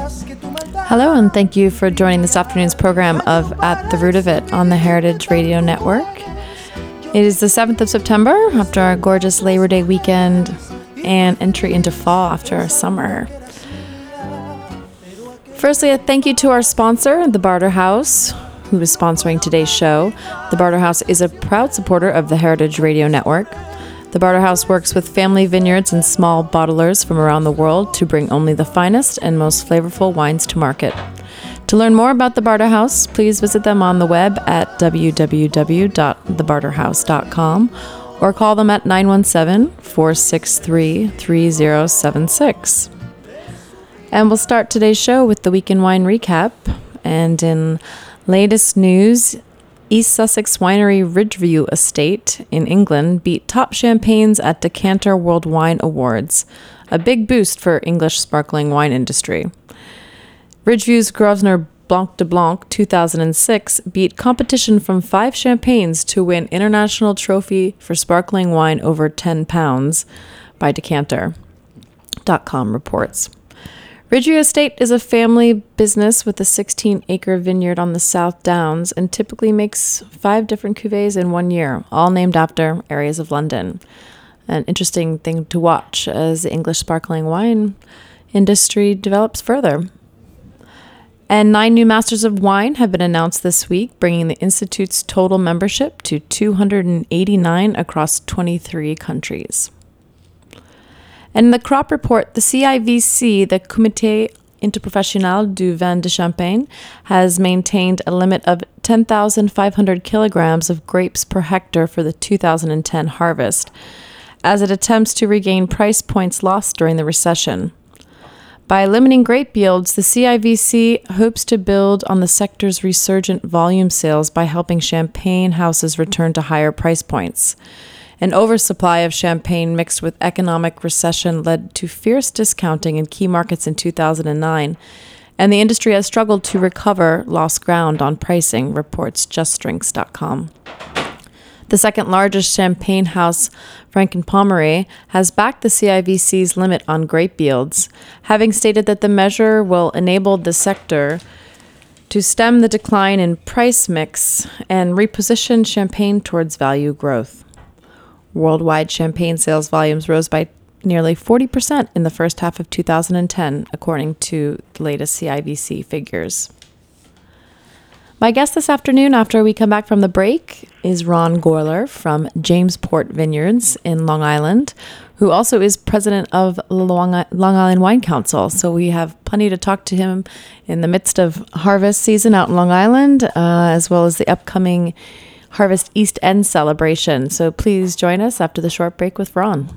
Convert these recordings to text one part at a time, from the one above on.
Hello, and thank you for joining this afternoon's program of At the Root of It on the Heritage Radio Network. It is the 7th of September, after our gorgeous Labor Day weekend and entry into fall after our summer. Firstly, a thank you to our sponsor, the Barter House, who is sponsoring today's show. The Barter House is a proud supporter of the Heritage Radio Network. The Barter House works with family vineyards and small bottlers from around the world to bring only the finest and most flavorful wines to market. To learn more about the Barter House, please visit them on the web at www.thebarterhouse.com or call them at 917-463-3076. And we'll start today's show with the Week in Wine recap. And in latest news, East Sussex winery Ridgeview Estate in England beat top champagnes at Decanter World Wine Awards, a big boost for English sparkling wine industry. Ridgeview's Grosvenor Blanc de Blanc 2006 beat competition from 5 champagnes to win international trophy for sparkling wine over £10 by Decanter.com reports. Ridgeview Estate is a family business with a 16-acre vineyard on the South Downs and typically makes 5 different cuvées in 1 year, all named after areas of London. An interesting thing to watch as the English sparkling wine industry develops further. And 9 new Masters of Wine have been announced this week, bringing the Institute's total membership to 289 across 23 countries. And in the crop report, the CIVC, the Comité Interprofessionnel du Vin de Champagne, has maintained a limit of 10,500 kilograms of grapes per hectare for the 2010 harvest, as it attempts to regain price points lost during the recession. By limiting grape yields, the CIVC hopes to build on the sector's resurgent volume sales by helping champagne houses return to higher price points. An oversupply of champagne mixed with economic recession led to fierce discounting in key markets in 2009, and the industry has struggled to recover lost ground on pricing, reports JustDrinks.com. The second largest champagne house, Franken-Pommery, has backed the CIVC's limit on grape yields, having stated that the measure will enable the sector to stem the decline in price mix and reposition champagne towards value growth. Worldwide champagne sales volumes rose by nearly 40% in the first half of 2010, according to the latest CIVC figures. My guest this afternoon, after we come back from the break, is Ron Goerler from Jamesport Vineyards in Long Island, who also is president of Long Island Wine Council. So we have plenty to talk to him in the midst of harvest season out in Long Island, as well as the upcoming Harvest East End celebration. So please join us after the short break with Ron.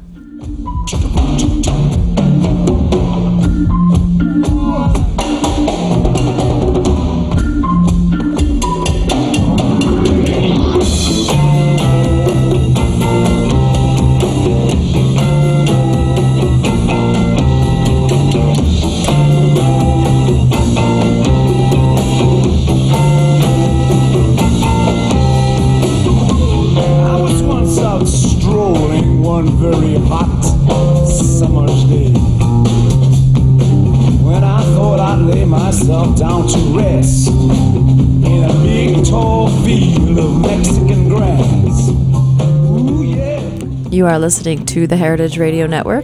One very hot summer's day, when I thought I'd lay myself down to rest in a big tall field of Mexican grass. Ooh, yeah. You are listening to the Heritage Radio Network,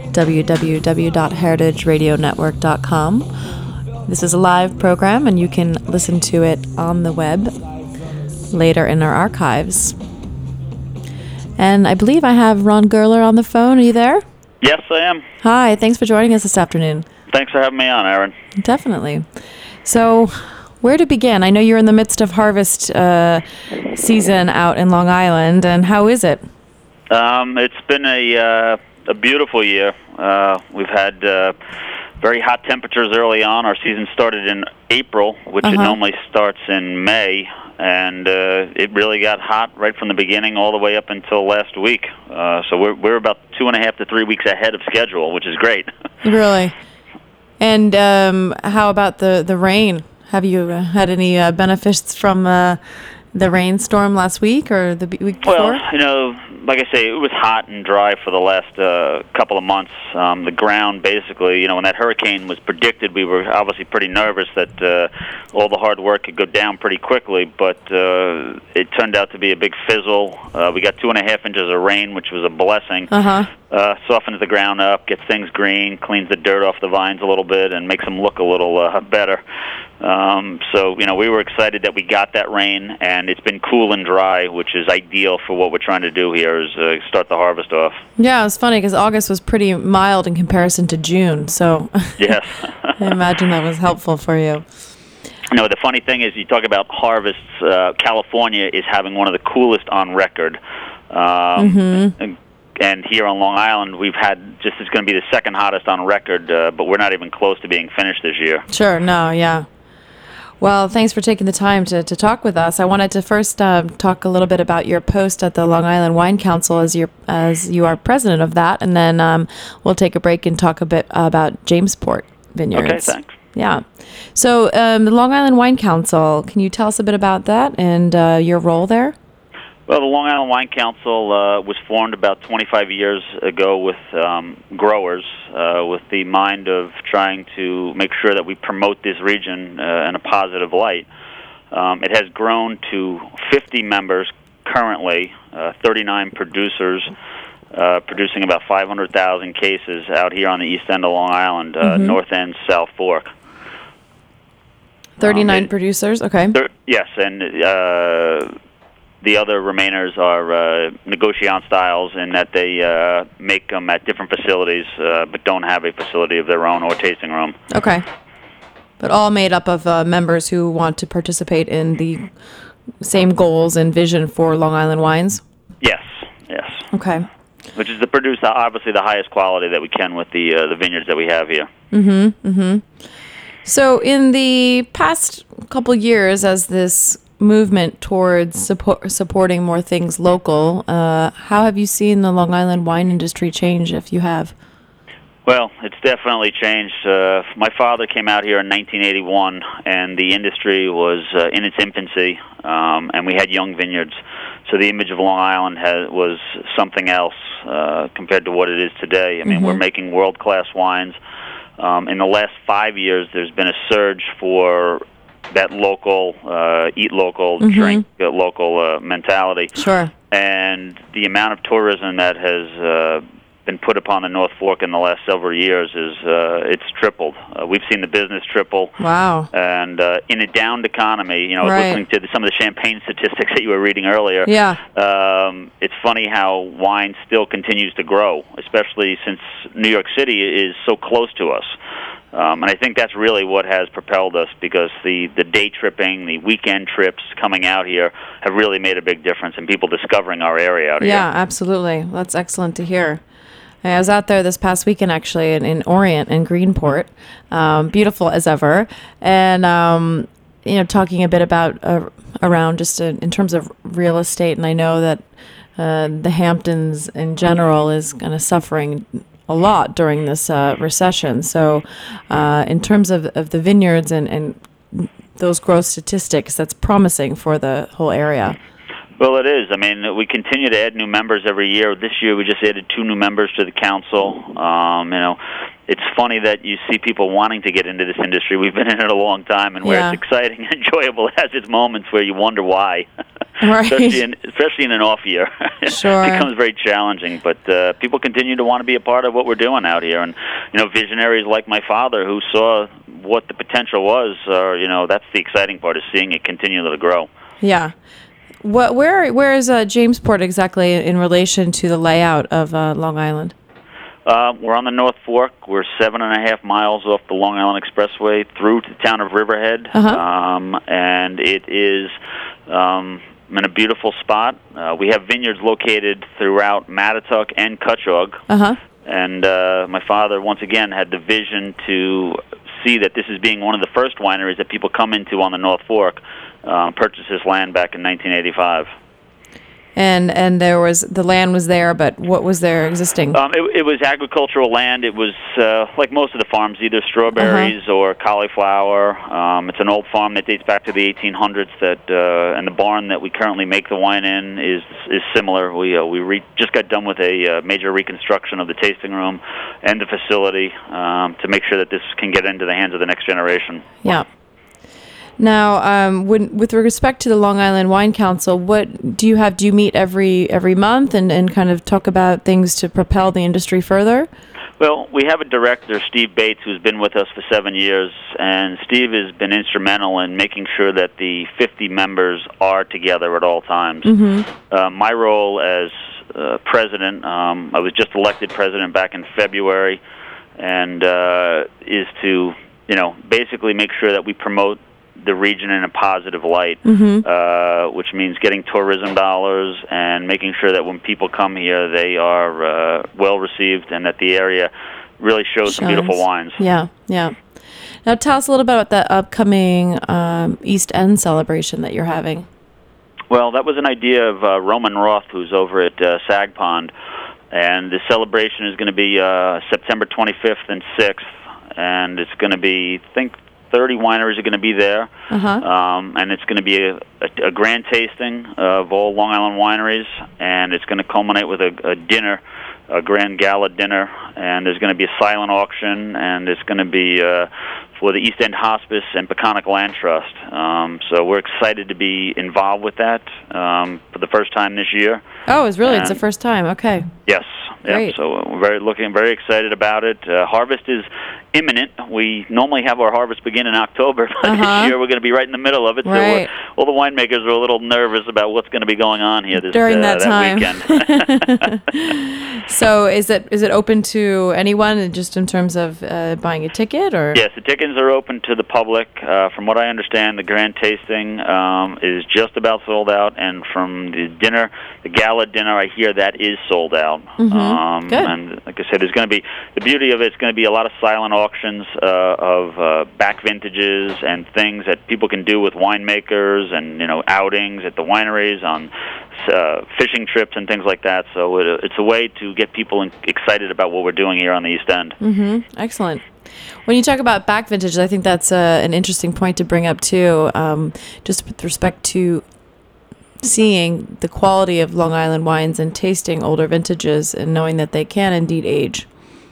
www.heritageradionetwork.com. This is a live program, and you can listen to it on the web later in our archives. And I believe I have Ron Goerler on the phone. Are you there? Yes, I am. Hi, thanks for joining us this afternoon. Thanks for having me on, Aaron. Definitely. So, where to begin? I know you're in the midst of harvest season out in Long Island, and how is it? It's been a beautiful year. We've had very hot temperatures early on. Our season started in April, which it normally starts in May. And it really got hot right from the beginning all the way up until last week. So we're about 2.5 to 3 weeks ahead of schedule, which is great. Really? And how about the rain? Have you had any benefits from the rainstorm last week or the week before? Well, like I say, it was hot and dry for the last couple of months. The ground, basically, when that hurricane was predicted, we were obviously pretty nervous that all the hard work could go down pretty quickly, but it turned out to be a big fizzle. We got 2.5 inches of rain, which was a blessing. Softens the ground up, gets things green, cleans the dirt off the vines a little bit, and makes them look a little better. So, we were excited that we got that rain, and it's been cool and dry, which is ideal for what we're trying to do here, is start the harvest off. Yeah, it was funny because August was pretty mild in comparison to June, so yes. I imagine that was helpful for you. The funny thing is, you talk about harvests, California is having one of the coolest on record. And here on Long Island, we've had it's going to be the second hottest on record, but we're not even close to being finished this year. Sure, no, yeah. Well, thanks for taking the time to talk with us. I wanted to first talk a little bit about your post at the Long Island Wine Council as you are president of that, and then we'll take a break and talk a bit about Jamesport Vineyards. Okay, thanks. Yeah. So the Long Island Wine Council, can you tell us a bit about that and your role there? Well, the Long Island Wine Council was formed about 25 years ago with growers, with the mind of trying to make sure that we promote this region in a positive light. It has grown to 50 members currently, 39 producers, producing about 500,000 cases out here on the east end of Long Island, North End, South Fork. 39 producers, okay. Yes, and the other remainers are negociant styles in that they make them at different facilities, but don't have a facility of their own or tasting room. Okay. But all made up of members who want to participate in the same goals and vision for Long Island wines? Yes. Okay. Which is to produce, obviously, the highest quality that we can with the vineyards that we have here. So in the past couple years, as this movement towards supporting more things local, how have you seen the Long Island wine industry change, if you have? Well, it's definitely changed. My father came out here in 1981, and the industry was in its infancy, and we had young vineyards. So the image of Long Island was something else compared to what it is today. I mean, we're making world-class wines. In the last 5 years, there's been a surge for that local, eat local, drink local mentality. Sure. And the amount of tourism that has been put upon the North Fork in the last several years it's tripled. We've seen the business triple. Wow. And in a downed economy, right. listening to some of the champagne statistics that you were reading earlier, it's funny how wine still continues to grow, especially since New York City is so close to us. And I think that's really what has propelled us, because the day tripping, the weekend trips coming out here have really made a big difference in people discovering our area out here. Yeah, absolutely. That's excellent to hear. I was out there this past weekend, actually, in Orient and Greenport, beautiful as ever, and talking a bit about around just in terms of real estate. And I know that the Hamptons in general is kind of suffering a lot during this recession. So, in terms of the vineyards and those growth statistics, that's promising for the whole area. Well, it is. I mean, we continue to add new members every year. This year, we just added 2 new members to the council. It's funny that you see people wanting to get into this industry. We've been in it a long time, and where it's exciting and enjoyable, it has its moments where you wonder why. Right. especially in an off year. Sure. It becomes very challenging, but people continue to want to be a part of what we're doing out here. And, visionaries like my father who saw what the potential was, that's the exciting part, is seeing it continue to grow. Yeah. Where is Jamesport exactly in relation to the layout of Long Island? We're on the North Fork. We're 7.5 miles off the Long Island Expressway through to the town of Riverhead, and it is in a beautiful spot. We have vineyards located throughout Mattituck and Cutchogue, and my father, once again, had the vision to see that this is being one of the first wineries that people come into on the North Fork. Purchased this land back in 1985. And the land was there, but what was there existing? It was agricultural land. It was like most of the farms, either strawberries or cauliflower. It's an old farm that dates back to the 1800s. And the barn that we currently make the wine in is similar. We just got done with a major reconstruction of the tasting room and the facility to make sure that this can get into the hands of the next generation. Yeah. Now, with respect to the Long Island Wine Council, what do you have? Do you meet every month and kind of talk about things to propel the industry further? Well, we have a director, Steve Bates, who's been with us for 7 years, and Steve has been instrumental in making sure that the 50 members are together at all times. Mm-hmm. My role as president, I was just elected president back in February, and is to, basically make sure that we promote the region in a positive light, which means getting tourism dollars and making sure that when people come here, they are well received and that the area really shows some beautiful wines. Yeah, yeah. Now tell us a little bit about the upcoming East End celebration that you're having. Well, that was an idea of Roman Roth, who's over at Sag Pond, and the celebration is going to be September 25th and 6th, and it's going to be, 30 wineries are going to be there, and it's going to be a grand tasting of all Long Island wineries, and it's going to culminate with a dinner, a grand gala dinner, and there's going to be a silent auction, and it's going to be for the East End Hospice and Peconic Land Trust. So we're excited to be involved with that for the first time this year. Oh, it's the first time. Okay. Yes. Great. Yeah, so we're very excited about it. Harvest is imminent. We normally have our harvest begin in October, but this year we're going to be right in the middle of it. Right. So all the winemakers are a little nervous about what's going to be going on here during that time. Weekend. So is it open to anyone, just in terms of buying a ticket, or? Yes, the tickets are open to the public. From what I understand, the grand tasting is just about sold out, and from the gala dinner, I hear that is sold out. Good. And like I said, there's going to be, the beauty of it's going to be a lot of silent auctions of back vintages and things that people can do with winemakers and outings at the wineries on fishing trips and things like that. So it's a way to get people excited about what we're doing here on the East End. Excellent. When you talk about back vintages, I think that's an interesting point to bring up too, just with respect to seeing the quality of Long Island wines and tasting older vintages and knowing that they can indeed age.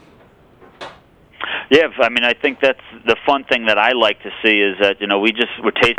Yeah, I mean, I think that's the fun thing that I like to see is that, we're tasting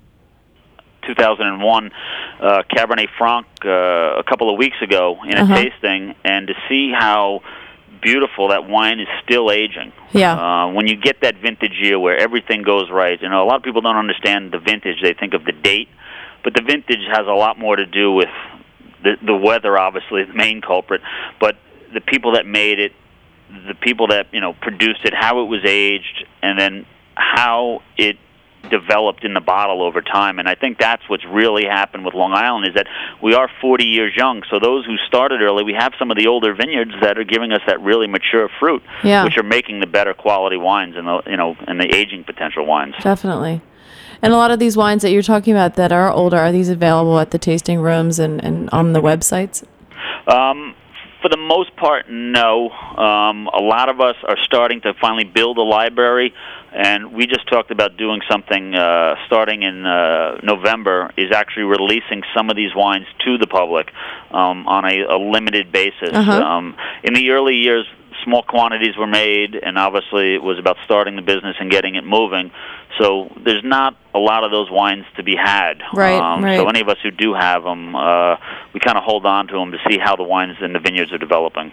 2001 Cabernet Franc a couple of weeks ago in a tasting, and to see how beautiful that wine is still aging. Yeah. When you get that vintage year where everything goes right, a lot of people don't understand the vintage. They think of the date, but the vintage has a lot more to do with the weather, obviously, the main culprit, but the people that made it, the people that, produced it, how it was aged, and then how it developed in the bottle over time. And I think that's what's really happened with Long Island, is that we are 40 years young. So those who started early, we have some of the older vineyards that are giving us that really mature fruit, which are making the better quality wines and the aging potential wines. Definitely. And a lot of these wines that you're talking about that are older, are these available at the tasting rooms and on the websites? For the most part, no. A lot of us are starting to finally build a library, and we just talked about doing something starting in November, is actually releasing some of these wines to the public on a limited basis. In the early years, small quantities were made, and obviously it was about starting the business and getting it moving. So there's not a lot of those wines to be had. Right. So any of us who do have them, we kind of hold on to them to see how the wines in the vineyards are developing.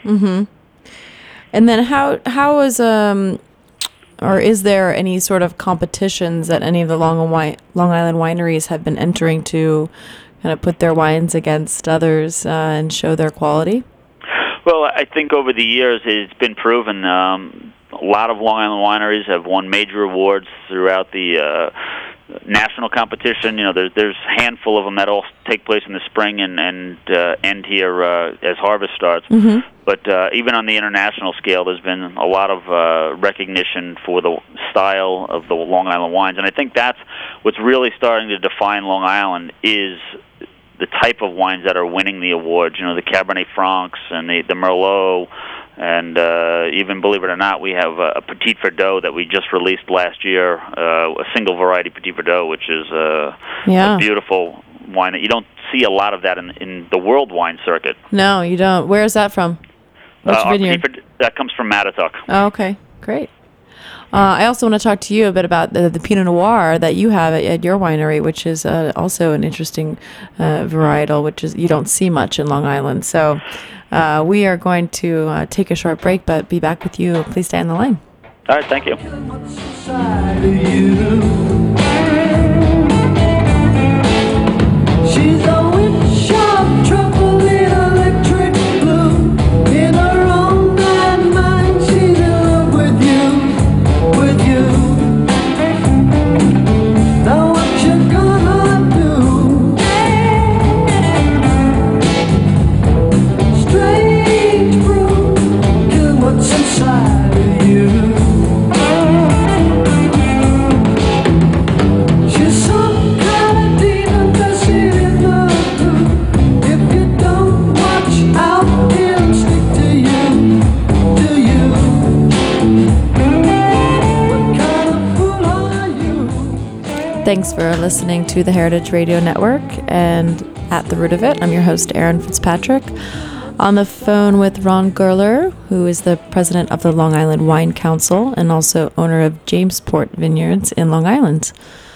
And then how is or is there any sort of competitions that any of the Long Island wineries have been entering to kind of put their wines against others and show their quality? Well, I think over the years it's been proven. A lot of Long Island wineries have won major awards throughout the national competition. There's a handful of them that all take place in the spring and end here as harvest starts. But even on the international scale, there's been a lot of recognition for the style of the Long Island wines. And I think that's what's really starting to define Long Island, is the type of wines that are winning the awards. You know, the Cabernet Francs and the Merlot, and even, believe it or not, we have a Petit Verdot that we just released last year, a single variety Petit Verdot, which is a beautiful wine that you don't see a lot of that in the world wine circuit. No, you don't. Where is that from? Which vineyard? That comes from Mattituck. Oh, okay, great. I also want to talk to you a bit about the Pinot Noir that you have at your winery, which is also an interesting varietal, which is you don't see much in Long Island. So we are going to take a short break, but be back with you. Please stay on the line. All right, thank you. She's a witch of trouble in electric blue. In her own bad mind, she's in love with you. Now what you gonna do? Strange fruit, kill what's inside of you. She's some kind of demon that's in the blue. If you don't watch out, it'll stick to you. What kind of fool are you? Thanks for listening to the Heritage Radio Network and At the Root of It. I'm your host, Erin Fitzpatrick. On the phone with Ron Gerler, who is the president of the Long Island Wine Council and also owner of Jamesport Vineyards in Long Island.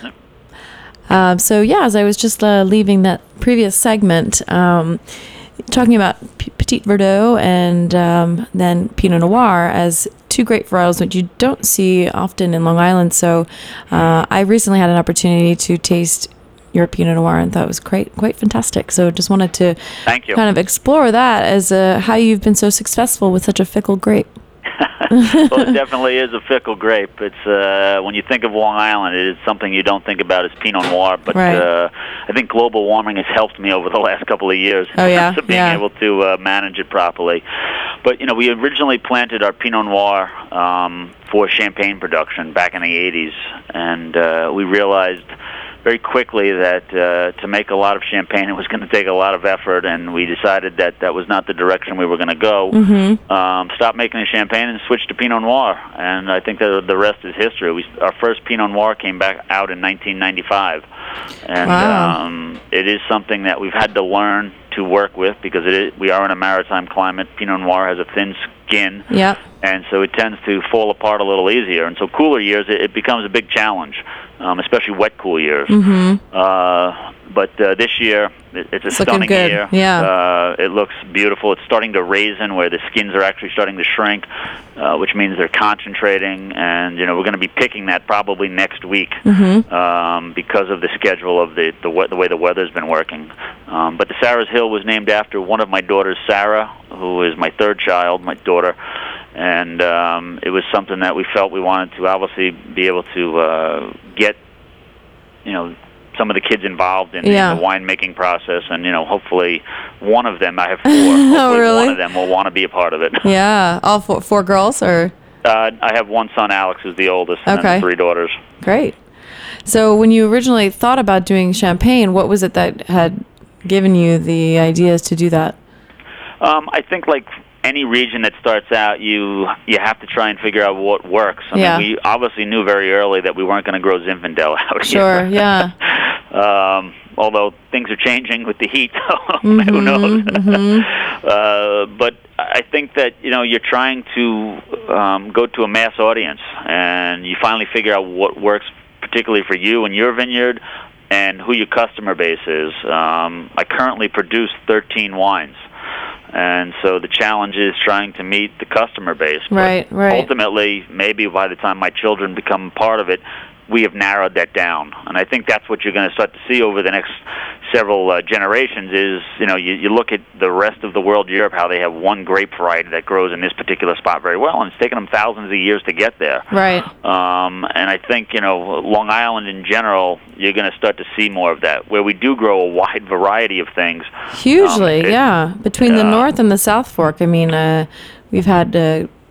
As I was just leaving that previous segment, talking about Petit Verdot and then Pinot Noir as two great varietals which you don't see often in Long Island. So I recently had an opportunity to taste your Pinot Noir and thought it was quite fantastic. So just wanted to Thank you. kind of explore that as how you've been so successful with such a fickle grape. Well, it definitely is a fickle grape. It's when you think of Long Island, it is something you don't think about as Pinot Noir. But Right. I think global warming has helped me over the last couple of years in Oh, yeah? terms of being Yeah. able to manage it properly. But you know, we originally planted our Pinot Noir for champagne production back in the 80s, and we realized very quickly that to make a lot of champagne, it was going to take a lot of effort, and we decided that that was not the direction we were going to go. Stopped making the champagne and switched to Pinot Noir, and I think that the rest is history. Our first Pinot Noir came back out in 1995, and Wow. it is something that we've had to learn to work with because we are in a maritime climate. Pinot Noir has a thin skin, Yep. and so it tends to fall apart a little easier. And so cooler years, it becomes a big challenge, especially wet, cool years. But this year, it's a It's looking stunning good. year. Yeah. It looks beautiful. It's starting to raisin, where the skins are actually starting to shrink, which means they're concentrating. And you know, we're going to be picking that probably next week because of the schedule of the way the weather's been working. But the Sarah's Hill was named after one of my daughters, Sarah, who is my third child, my daughter. And it was something that we felt we wanted to obviously be able to get, you know, some of the kids involved in the winemaking process, and you know, hopefully one of them, I have four, hopefully really? one of them will want to be a part of it. Yeah. All four girls or? I have one son, Alex, who's the oldest, and Okay. then 3 daughters. Great. So when you originally thought about doing champagne, what was it that had given you the ideas to do that? I think like any region that starts out, you have to try and figure out what works. I mean, we obviously knew very early that we weren't going to grow Zinfandel out Sure, here. yeah. Although things are changing with the heat, who knows? But I think that, you know, you're trying to go to a mass audience, and you finally figure out what works particularly for you and your vineyard and who your customer base is. I currently produce 13 wines. And so the challenge is trying to meet the customer base. Right. Ultimately, maybe by the time my children become part of it, we have narrowed that down. And I think that's what you're going to start to see over the next several generations is, you know, you look at the rest of the world, Europe, how they have one grape variety that grows in this particular spot very well, and it's taken them thousands of years to get there. Right. And I think, you know, Long Island in general, you're going to start to see more of that, where we do grow a wide variety of things. Hugely, yeah. Between the North and the South Fork, I mean, we've had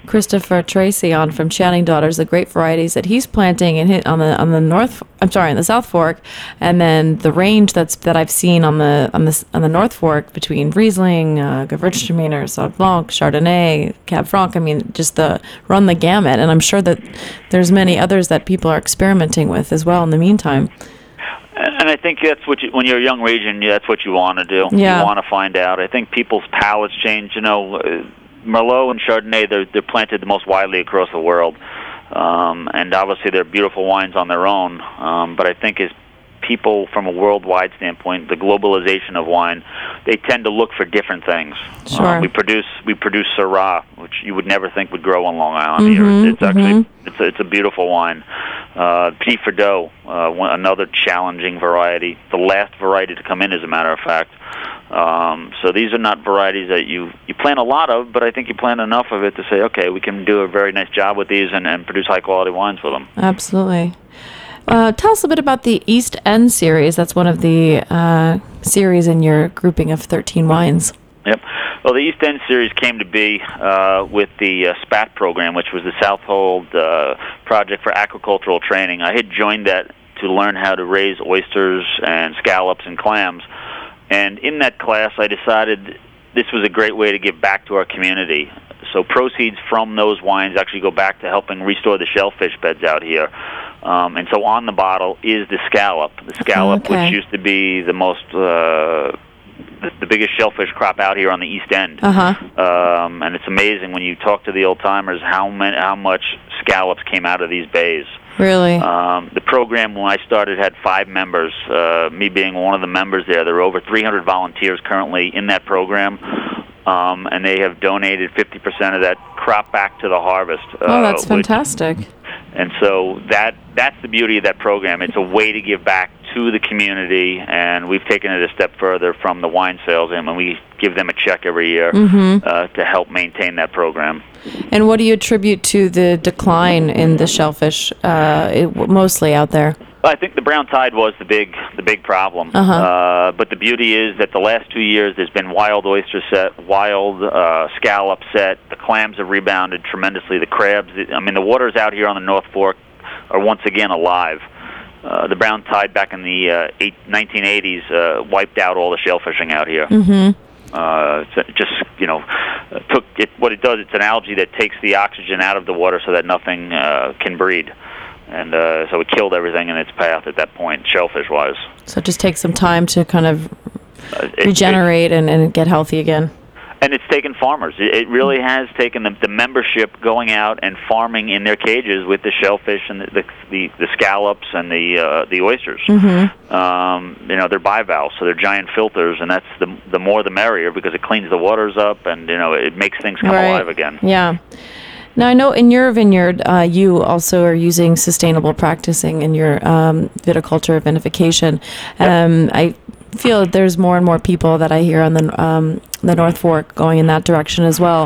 Christopher Tracy on from Channing Daughters, the great varieties that he's planting on the South Fork, and then the range that I've seen on the North Fork between Riesling, Gewürztraminer, Sauv Blanc, Chardonnay, Cab Franc. I mean, just run the gamut, and I'm sure that there's many others that people are experimenting with as well in the meantime. And I think that's when you're a young region, that's what you want to do. Yeah. You want to find out. I think people's palates change. Merlot and Chardonnay, they're planted the most widely across the world. And obviously they're beautiful wines on their own. But I think as people from a worldwide standpoint, the globalization of wine, they tend to look for different things. Sure. We produce Syrah, which you would never think would grow on Long Island here. It's actually it's a beautiful wine. Petit Verdot, another challenging variety. The last variety to come in, as a matter of fact. So these are not varieties that you plant a lot of, but I think you plant enough of it to say, okay, we can do a very nice job with these and produce high-quality wines with them. Absolutely. Tell us a bit about the East End series. That's one of the series in your grouping of 13 wines. Yep. Well, the East End series came to be with the SPAT program, which was the Southold Project for Aquacultural Training. I had joined that to learn how to raise oysters and scallops and clams. And in that class, I decided this was a great way to give back to our community. So proceeds from those wines actually go back to helping restore the shellfish beds out here. And so on the bottle is the scallop. The scallop, Okay. which used to be the most... the biggest shellfish crop out here on the East End. And it's amazing when you talk to the old-timers how much scallops came out of these bays. Really? The program, when I started, had 5 members, me being one of the members there. There are over 300 volunteers currently in that program, and they have donated 50% of that crop back to the harvest. That's fantastic. And so that's the beauty of that program. It's a way to give back to the community, and we've taken it a step further from the wine sales, and we give them a check every year to help maintain that program. And what do you attribute to the decline in the shellfish, mostly out there? I think the brown tide was the big problem. But the beauty is that the last 2 years there's been wild oyster set, wild scallop set. The clams have rebounded tremendously. The crabs, the waters out here on the North Fork are once again alive. The brown tide back in the 1980s wiped out all the shellfishing out here. What it does, it's an algae that takes the oxygen out of the water so that nothing can breed. And so it killed everything in its path at that point, shellfish-wise. So it just takes some time to kind of regenerate and get healthy again. And it's taken farmers. It really has taken the membership going out and farming in their cages with the shellfish and the scallops and the oysters. They're bivalves, so they're giant filters, and that's the more the merrier because it cleans the waters up and it makes things come alive again. Yeah. Now, I know in your vineyard, you also are using sustainable practicing in your viticulture vinification. I feel that there's more and more people that I hear on the North Fork going in that direction as well.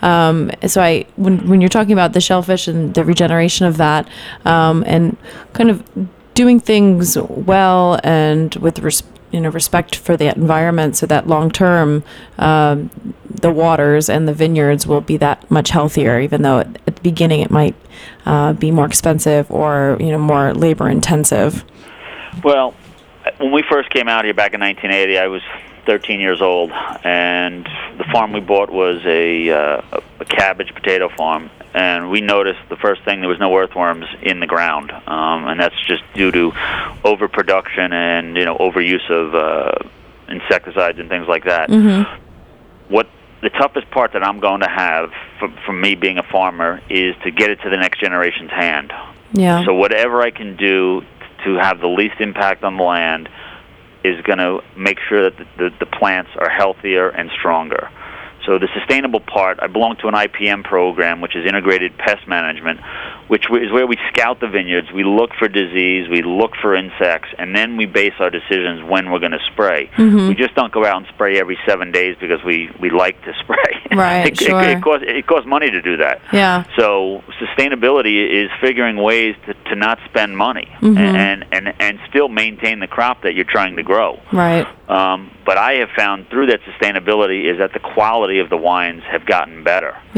So when you're talking about the shellfish and the regeneration of that, and kind of doing things well and with respect for the environment, so that long term, the waters and the vineyards will be that much healthier, even though at the beginning it might be more expensive or more labor intensive. Well, when we first came out here back in 1980, I was 13 years old, and the farm we bought was a cabbage potato farm. And we noticed the first thing, there was no earthworms in the ground, and that's just due to overproduction and overuse of insecticides and things like that. What the toughest part that I'm going to have from me being a farmer is to get it to the next generation's hand. Yeah. So whatever I can do to have the least impact on the land is going to make sure that the plants are healthier and stronger. So the sustainable part, I belong to an IPM program, which is Integrated Pest Management, which is where we scout the vineyards, we look for disease, we look for insects, and then we base our decisions when we're going to spray. We just don't go out and spray every 7 days because we like to spray. Right, sure. It costs money to do that. Yeah. So sustainability is figuring ways to not spend money and still maintain the crop that you're trying to grow. Right. But I have found through that sustainability is that the quality of the wines have gotten better. Yeah.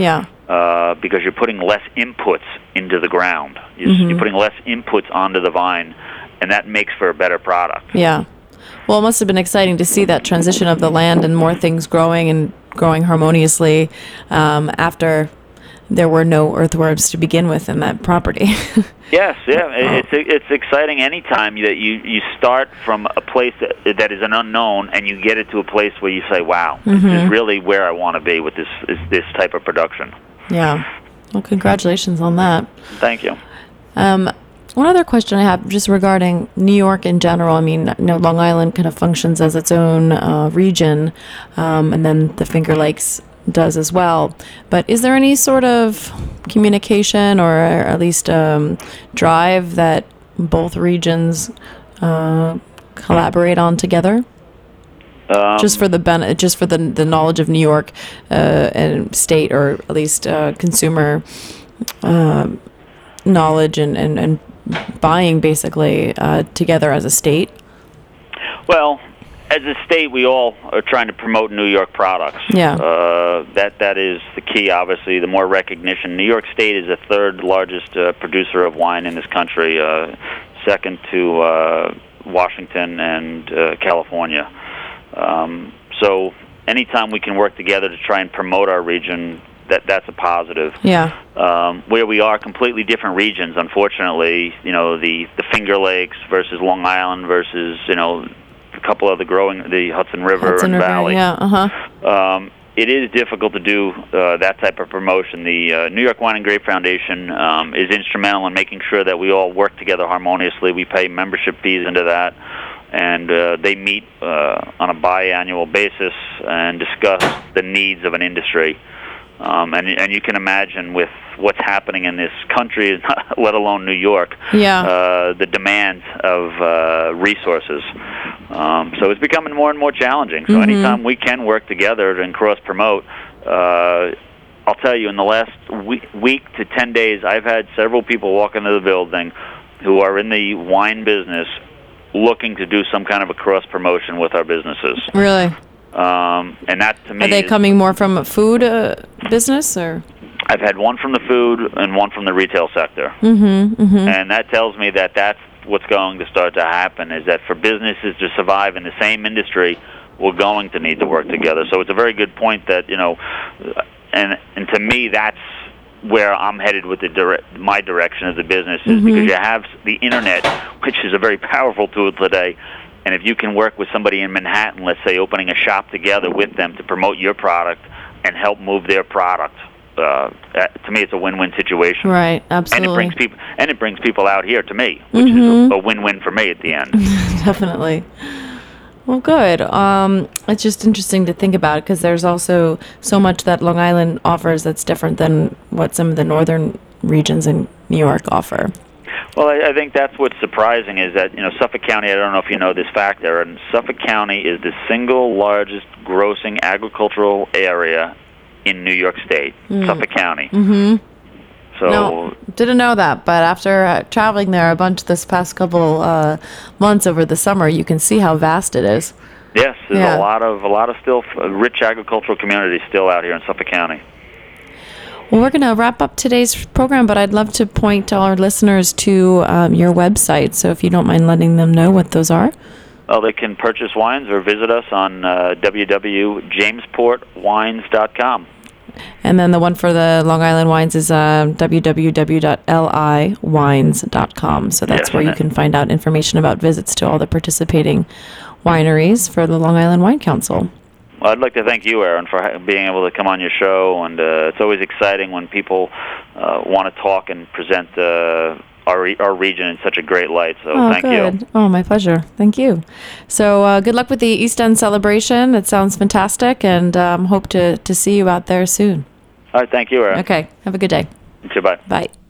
because you're putting less inputs into the ground. You're putting less inputs onto the vine, and that makes for a better product. Yeah. Well, it must have been exciting to see that transition of the land and more things growing and growing harmoniously after there were no earthworms to begin with in that property. Yes, yeah. It's exciting anytime that you start from a place that is an unknown and you get it to a place where you say, wow, this is really where I want to be with this type of production. Yeah. Well, congratulations on that. Thank you. One other question I have just regarding New York in general. I mean, Long Island kind of functions as its own region, and then the Finger Lakes does as well. But is there any sort of communication or at least drive that both regions collaborate on together? Just for the knowledge of New York and state, or at least consumer knowledge and buying basically together as a state? Well, as a state, we all are trying to promote New York products. Yeah. That is the key, obviously. The more recognition. New York State is the third largest producer of wine in this country, second to Washington and California. So anytime we can work together to try and promote our region, that's a positive. Yeah. Where we are completely different regions, unfortunately, the Finger Lakes versus Long Island versus, a couple of the Hudson River and Valley. Yeah, it is difficult to do that type of promotion. The New York Wine and Grape Foundation is instrumental in making sure that we all work together harmoniously. We pay membership fees into that, and they meet on a biannual basis and discuss the needs of an industry. And you can imagine with what's happening in this country, let alone New York, the demands of resources. So it's becoming more and more challenging. So anytime we can work together and cross-promote, I'll tell you, in the last week to 10 days, I've had several people walk into the building who are in the wine business looking to do some kind of a cross-promotion with our businesses. Really? And that, to me, are they coming more from a food business, or? I've had one from the food and one from the retail sector. And that tells me that that's what's going to start to happen, is that for businesses to survive in the same industry, we're going to need to work together. So it's a very good point that, and to me, that's where I'm headed with my direction as a business, is because you have the internet, which is a very powerful tool today. And if you can work with somebody in Manhattan, let's say, opening a shop together with them to promote your product and help move their product, to me, it's a win-win situation. Right, absolutely. And it brings people out here to me, which is a win-win for me at the end. Definitely. Well, good. It's just interesting to think about, because there's also so much that Long Island offers that's different than what some of the northern regions in New York offer. Well, I think that's what's surprising, is that, Suffolk County, I don't know if you know this fact there, and Suffolk County is the single largest grossing agricultural area in New York State, Suffolk County. So, no, didn't know that, but after traveling there a bunch this past couple months over the summer, you can see how vast it is. Yes, there's a lot of still rich agricultural communities still out here in Suffolk County. Well, we're going to wrap up today's program, but I'd love to point our listeners to your website. So if you don't mind letting them know what those are. Well, they can purchase wines or visit us on www.jamesportwines.com. And then the one for the Long Island wines is www.liwines.com. So that's where you can find out information about visits to all the participating wineries for the Long Island Wine Council. Well, I'd like to thank you, Aaron, for being able to come on your show, and it's always exciting when people want to talk and present our region in such a great light. So thank you. Oh, my pleasure. Thank you. So good luck with the East End celebration. It sounds fantastic, and hope to see you out there soon. All right, thank you, Aaron. Okay, have a good day. You too, bye. Bye.